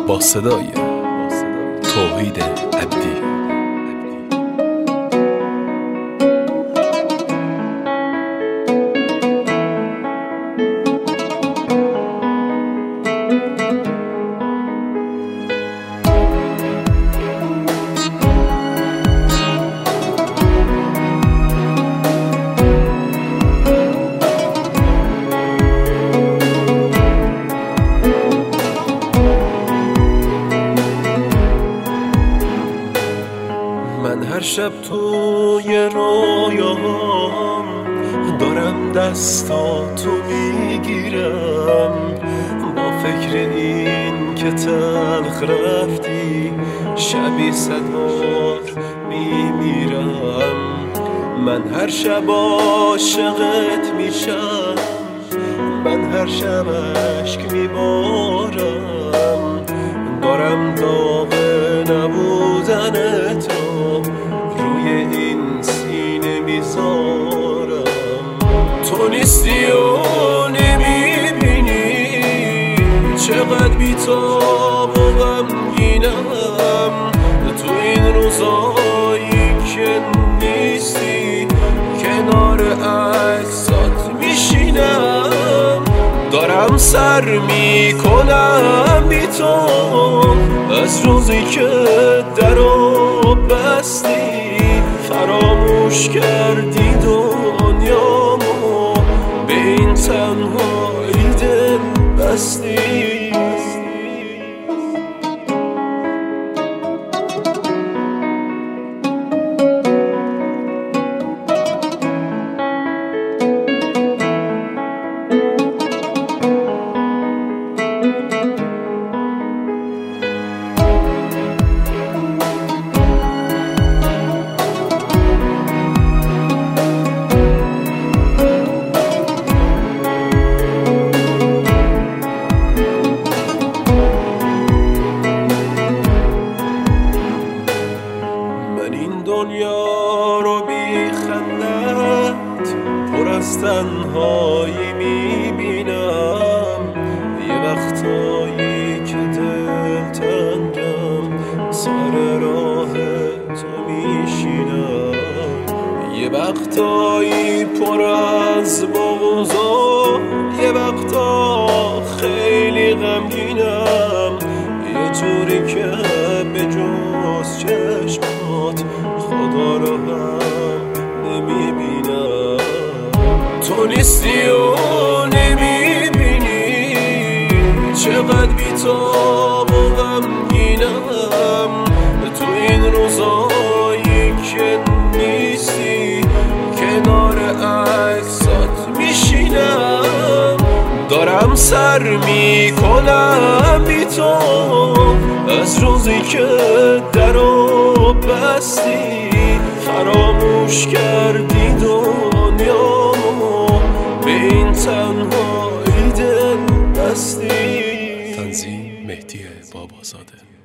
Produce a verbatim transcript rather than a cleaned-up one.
با صدای توحید عبدی. من هر شب توی رویاهام دارم دستاتو میگیرم، با فکر این که تلخ رفتی شبی صد بار میمیرم. من هر شب عاشقت میشم، من هر شب عشق میبارم، دارم داغ نبودنت رو روی این سینه میذارم. تو نیستی و نمیبینی چقدر بی‌تاب و غمگینم، تو این روزایی که نیستی کنار عکسات میشینم، دارم سر میکنم بی تو از روزی که درو بستی، فراموش کردی دنیامو به این تنهایی دل بستی. دنیا رو بی خندت پر از تنهایی میبینم، یه وقتایی که دل تنگم سر راه تو میشینم، یه وقتایی پر از بغض و یه وقتا خیلی غمگینم، یه جوری که به جز چشمات خدا رو هم نمیبینم. تو نیستی و نمیبینی چقدر بی‌تاب و غمگینم، تو این روزایی که نیستی کنار عکسات میشینم، دارم سر میکنم بی تو از روزی که درو بستی، فراموش کردی دنیامو به این تنهایی دل بستی. تنظیم مهدی بابازاده.